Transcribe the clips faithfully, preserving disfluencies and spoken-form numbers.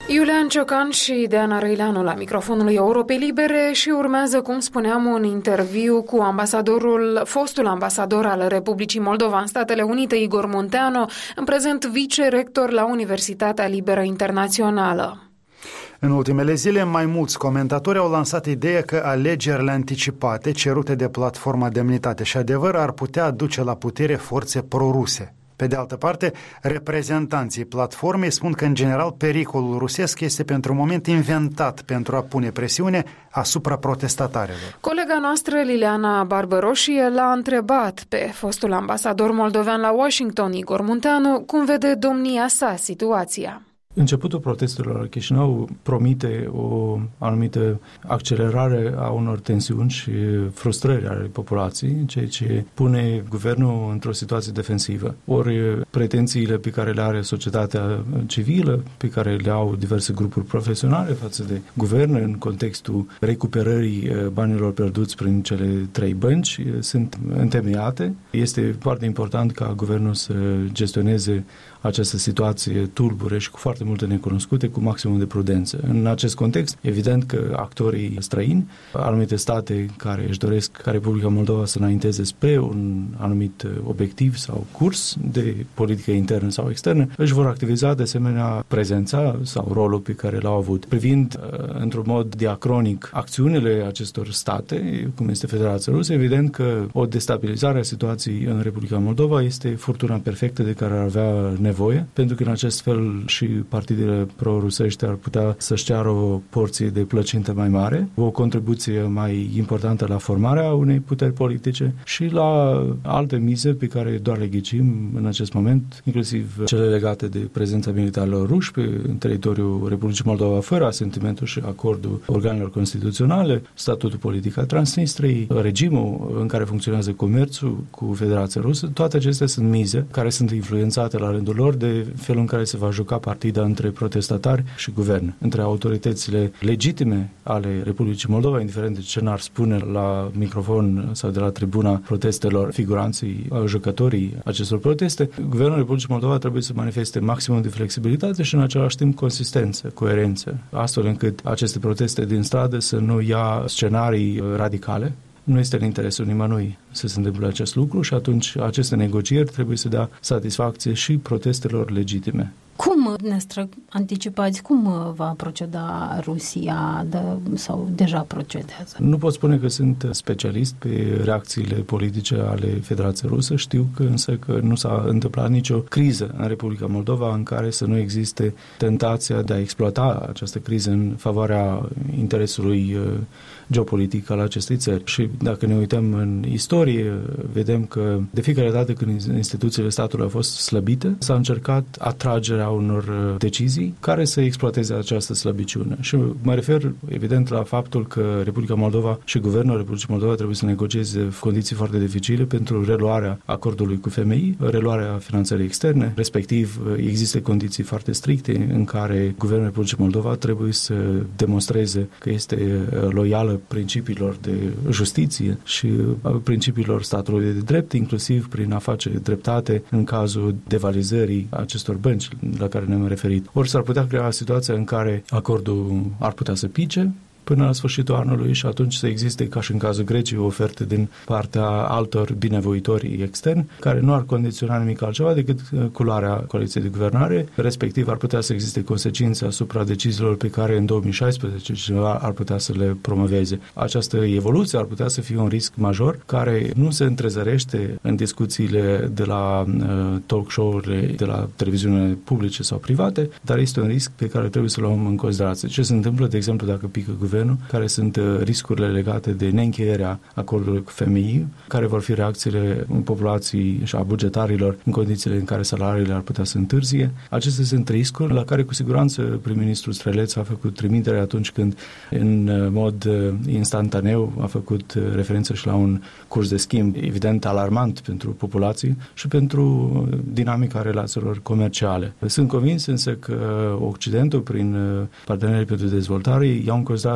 Iulian Ciocan și Deana Răileanu la microfonul Europei Libere și urmează, cum spuneam, un interviu cu ambasadorul, fostul ambasador al Republicii Moldova în Statele Unite, Igor Munteanu, în prezent vicerector la Universitatea Liberă Internațională. În ultimele zile, mai mulți comentatori au lansat ideea că alegerile anticipate cerute de platforma Demnitate și Adevăr ar putea duce la putere forțe proruse. Pe de altă parte, reprezentanții platformei spun că, în general, pericolul rusesc este pentru un moment inventat pentru a pune presiune asupra protestatarilor. Colega noastră, Liliana Barbăroșie, l-a întrebat pe fostul ambasador moldovean la Washington, Igor Munteanu, cum vede domnia sa situația. Începutul protestelor la Chișinău promite o anumită accelerare a unor tensiuni și frustrări ale populației, ceea ce pune guvernul într-o situație defensivă. Ori pretențiile pe care le are societatea civilă, pe care le au diverse grupuri profesionale față de guvern în contextul recuperării banilor pierduți prin cele trei bănci, sunt întemeiate. Este foarte important ca guvernul să gestioneze această situație tulbure și cu foarte multe necunoscute, cu maximum de prudență. În acest context, evident că actorii străini, anumite state care își doresc ca Republica Moldova să înainteze spre un anumit obiectiv sau curs de politică internă sau externă, își vor activiza de asemenea prezența sau rolul pe care l-au avut. Privind într-un mod diacronic acțiunile acestor state, cum este Federația Rusă, evident că o destabilizare a situației în Republica Moldova este furtuna perfectă de care ar avea nevoie, pentru că în acest fel și partidele pro-rusești ar putea să-și ceară o porție de plăcintă mai mare, o contribuție mai importantă la formarea unei puteri politice și la alte mize pe care doar le ghicim în acest moment, inclusiv cele legate de prezența militarilor ruși pe teritoriul Republicii Moldova fără asentimentul și acordul organelor constituționale, statutul politic al Transnistriei, regimul în care funcționează comerțul cu Federația Rusă. Toate acestea sunt mize care sunt influențate la rândul lor de felul în care se va juca partida între protestatari și guvern, între autoritățile legitime ale Republicii Moldova, indiferent de ce n-ar spune la microfon sau de la tribuna protestelor figuranții, jucătorii acestor proteste. Guvernul Republicii Moldova trebuie să manifeste maximum de flexibilitate și în același timp consistență, coerență, astfel încât aceste proteste din stradă să nu ia scenarii radicale. Nu este în interesul nimănui să se întâmple acest lucru și atunci aceste negocieri trebuie să dea satisfacție și protestelor legitime. Cum, dumneavoastră, anticipați, cum va proceda Rusia de, sau deja procedează? Nu pot spune că sunt specialist pe reacțiile politice ale Federației Rusă. Știu că însă că nu s-a întâmplat nicio criză în Republica Moldova în care să nu existe tentația de a exploata această criză în favoarea interesului geopolitic al acestei țări. Și dacă ne uităm în istorie, vedem că de fiecare dată când instituțiile statului au fost slăbite, s-a încercat atragerea unor decizii care să exploateze această slăbiciune. Și mă refer, evident, la faptul că Republica Moldova și Guvernul Republicii Moldova trebuie să negocieze condiții foarte dificile pentru reluarea acordului cu F M I, reluarea finanțării externe, respectiv există condiții foarte stricte în care Guvernul Republicii Moldova trebuie să demonstreze că este loială principiilor de justiție și principiilor statului de drept, inclusiv prin a face dreptate în cazul devalizării acestor bănci la care ne-am referit. Ori s-ar putea crea situația în care acordul ar putea să pice până la sfârșitul anului și atunci să existe, ca și în cazul Greciei, o ofertă din partea altor binevoitori externi, care nu ar condiționa nimic altceva decât culoarea coaliției de guvernare, respectiv ar putea să existe consecințe asupra deciziilor pe care în două mii șaisprezece cineva ar putea să le promoveze. Această evoluție ar putea să fie un risc major, care nu se întrezărește în discuțiile de la uh, talk show-urile de la televiziunile publice sau private, dar este un risc pe care trebuie să-l luăm în considerație. Ce se întâmplă, de exemplu, dacă pică guvernul, care sunt riscurile legate de neîncheierea acordului cu F M I, care vor fi reacțiile populației și a bugetarilor în condițiile în care salariile ar putea să întârzie. Acestea sunt riscuri la care cu siguranță prim-ministrul Streleț a făcut trimitere atunci când în mod instantaneu a făcut referință și la un curs de schimb evident alarmant pentru populație și pentru dinamica relațiilor comerciale. Sunt convins însă că Occidentul, prin partenerii pentru dezvoltare, iau în considerare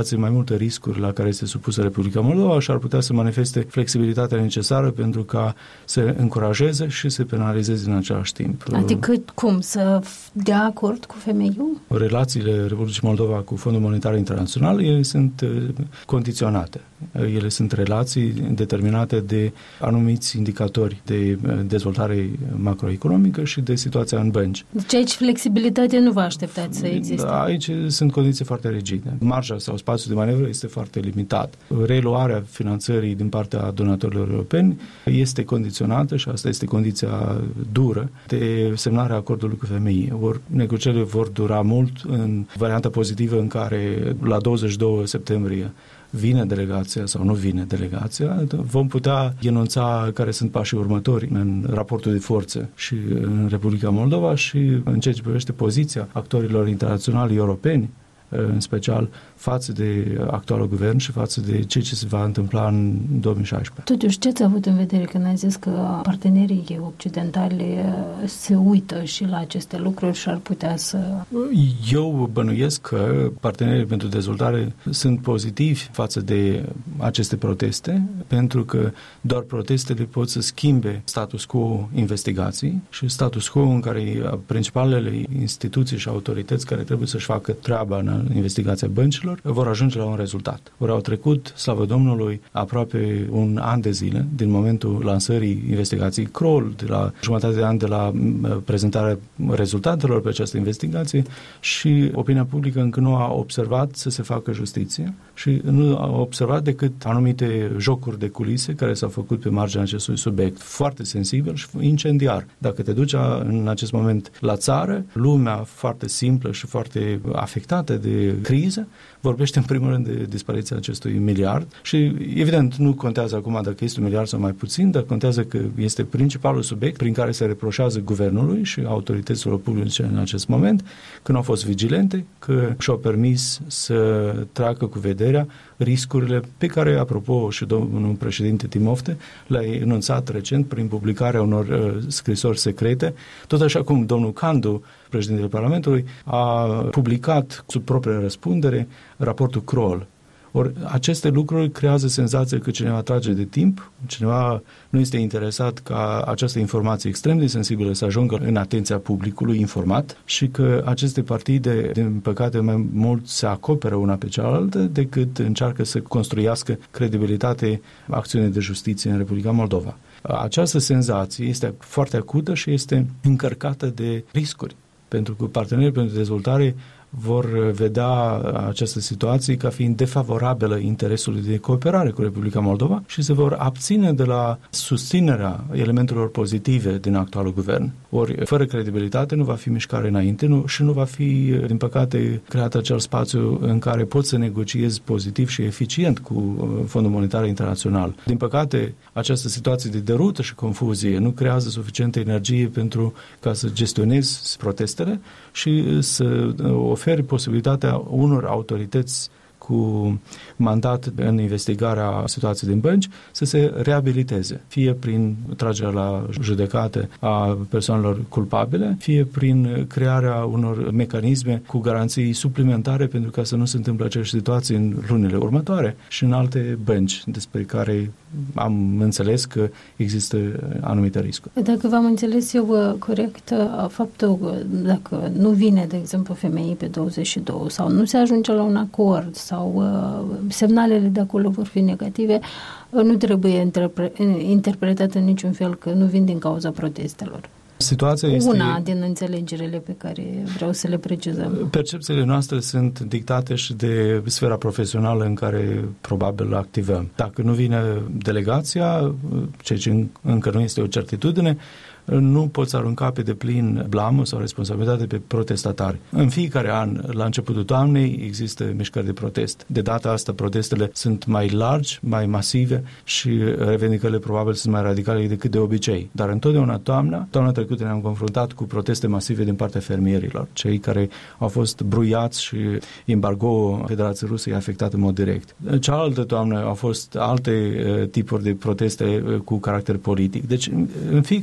față de mai multe riscuri la care este supusă Republica Moldova și ar putea să manifeste flexibilitatea necesară pentru ca să încurajeze și să penalizeze în același timp. Adică cum? Să dea acord cu femeiul? Relațiile Republicii Moldova cu Fondul Monetar Internațional, ele sunt condiționate. Ele sunt relații determinate de anumiți indicatori de dezvoltare macroeconomică și de situația în bănci. Deci aici flexibilitatea nu vă așteptați să existe? Aici sunt condiții foarte rigide. Marja sau spațiul de manevră este foarte limitat. Reluarea finanțării din partea donatorilor europeni este condiționată, și asta este condiția dură, de semnarea acordului cu F M I. Or, negocierile vor dura mult în varianta pozitivă în care la douăzeci și doi septembrie vine delegația sau nu vine delegația, vom putea enunța care sunt pașii următori în raportul de forțe și în Republica Moldova și în ceea ce privește poziția actorilor internaționali europeni, în special față de actualul guvern și față de ceea ce se va întâmpla în două mii șaisprezece. Totuși, ce ați avut în vedere când ați zis că partenerii occidentali se uită și la aceste lucruri și ar putea să... Eu bănuiesc că partenerii pentru dezvoltare sunt pozitivi față de aceste proteste, pentru că doar protestele pot să schimbe status quo investigații și status quo în care principalele instituții și autorități care trebuie să-și facă treaba în investigația băncilor vor ajunge la un rezultat. Ori au trecut, slavă Domnului, aproape un an de zile din momentul lansării investigației Kroll, de la jumătate de an de la prezentarea rezultatelor pe această investigație și opinia publică încă nu a observat să se facă justiție și nu a observat decât anumite jocuri de culise care s-au făcut pe marginea acestui subiect foarte sensibil și incendiar. Dacă te duci în acest moment la țară, lumea foarte simplă și foarte afectată de criză vorbește în primul rând de dispariția acestui miliard și evident nu contează acum dacă este un miliard sau mai puțin, dar contează că este principalul subiect prin care se reproșează guvernului și autorităților publice în acest moment că nu au fost vigilente, că și-au permis să treacă cu vederea riscurile pe care, apropo, și domnul președinte Timofte le-a enunțat recent prin publicarea unor uh, scrisori secrete, tot așa cum domnul Candu, președintele Parlamentului, a publicat sub proprie răspundere raportul Kroll. Ori aceste lucruri creează senzația că cineva trage de timp, cineva nu este interesat ca această informație extrem de sensibilă să ajungă în atenția publicului informat și că aceste partide, din păcate, mai mult se acoperă una pe cealaltă decât încearcă să construiască credibilitate acțiunii de justiție în Republica Moldova. Această senzație este foarte acută și este încărcată de riscuri, pentru că partenerii pentru dezvoltare vor vedea această situație ca fiind defavorabilă interesului de cooperare cu Republica Moldova și se vor abține de la susținerea elementelor pozitive din actualul guvern. Ori, fără credibilitate, nu va fi mișcare înainte nu, și nu va fi, din păcate, creat acel spațiu în care poți să negociezi pozitiv și eficient cu Fondul Monetar Internațional. Din păcate, această situație de derută și confuzie nu creează suficientă energie pentru ca să gestionezi protestele și să oferi posibilitatea unor autorități cu mandat în investigarea situației din bănci să se reabiliteze, fie prin tragerea la judecată a persoanelor culpabile, fie prin crearea unor mecanisme cu garanții suplimentare pentru ca să nu se întâmple aceeași situații în lunile următoare și în alte bănci despre care am înțeles că există anumite riscuri. Dacă v-am înțeles eu corect, faptul că dacă nu vine, de exemplu, F M I pe douăzeci și doi sau nu se ajunge la un acord sau uh, semnalele de acolo vor fi negative, nu trebuie interpre- interpretat în niciun fel că nu vin din cauza protestelor. Situația este... Una din înțelegerile pe care vreau să le precizăm. Percepțiile noastre sunt dictate și de sfera profesională în care probabil activăm. Dacă nu vine delegația, ceea ce încă nu este o certitudine, nu poți arunca pe deplin blamă sau responsabilitate pe protestatari. În fiecare an, la începutul toamnei, există mișcări de protest. De data asta, protestele sunt mai largi, mai masive și revendicările probabil sunt mai radicale decât de obicei. Dar întotdeauna toamna, toamna trecută ne-am confruntat cu proteste masive din partea fermierilor, cei care au fost bruiați și embargo Federației Ruse i-a afectat în mod direct. Cealaltă toamnă au fost alte uh, tipuri de proteste uh, cu caracter politic. Deci, în fiecare situație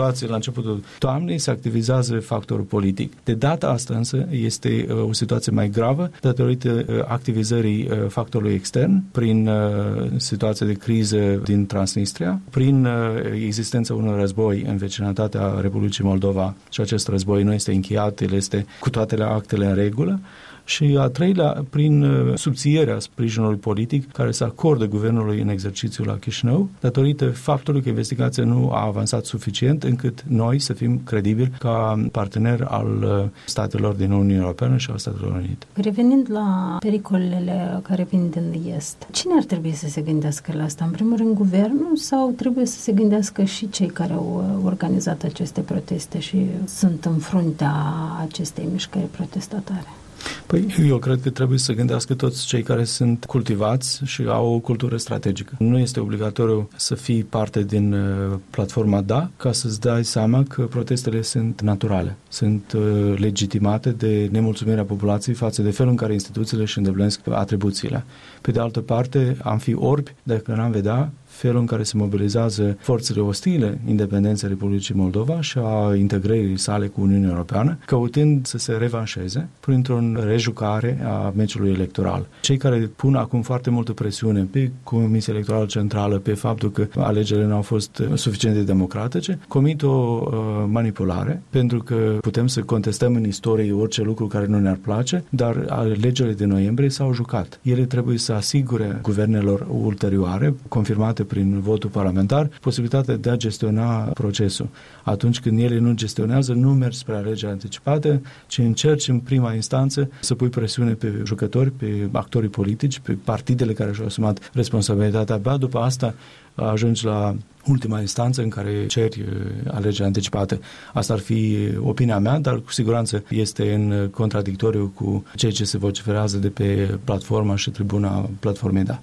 situație la începutul toamnei, se activizează factorul politic. De data asta însă este uh, o situație mai gravă datorită uh, activizării uh, factorului extern prin uh, situația de criză din Transnistria, prin uh, existența unui război în vecinătatea Republicii Moldova și acest război nu este încheiat, el este cu toate actele în regulă. Și a treilea, prin subțierea sprijinului politic care se acordă guvernului în exercițiu la Chișinău, datorită faptului că investigația nu a avansat suficient încât noi să fim credibili ca partener al statelor din Uniunea Europeană și al Statelor Unite. Revenind la pericolele care vin din Est, cine ar trebui să se gândească la asta? În primul rând, guvernul sau trebuie să se gândească și cei care au organizat aceste proteste și sunt în fruntea acestei mișcări protestatare? Păi, eu cred că trebuie să gândească toți cei care sunt cultivați și au o cultură strategică. Nu este obligatoriu să fii parte din uh, platforma Da, ca să-ți dai seama că protestele sunt naturale, sunt uh, legitimate de nemulțumirea populației față de felul în care instituțiile își îndeplinesc atribuțiile. Pe de altă parte, am fi orbi dacă n-am vedea felul în care se mobilizează forțele ostile independenței Republicii Moldova și a integrării sale cu Uniunea Europeană, căutând să se revanșeze printr-o rejucare a meciului electoral. Cei care pun acum foarte multă presiune pe Comisia Electorală Centrală, pe faptul că alegerile nu au fost suficient de democratice, comit o uh, manipulare, pentru că putem să contestăm în istorie orice lucru care nu ne-ar place, dar alegerile de noiembrie s-au jucat. Ele trebuie să asigure guvernelor ulterioare, confirmate prin votul parlamentar, posibilitatea de a gestiona procesul. Atunci când ele nu gestionează, nu mergi spre alegeri anticipate, ci încerci în prima instanță să pui presiune pe jucători, pe actorii politici, pe partidele care și-au asumat responsabilitatea. Abia după asta ajungi la ultima instanță în care ceri alegeri anticipate. Asta ar fi opinia mea, dar cu siguranță este în contradictoriu cu ceea ce se vociferează de pe platforma și tribuna platformei Da.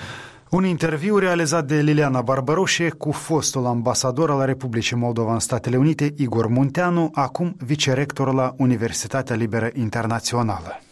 Un interviu realizat de Liliana Barbaroșe cu fostul ambasador al Republicii Moldova în Statele Unite, Igor Munteanu, acum vicerector la Universitatea Liberă Internațională.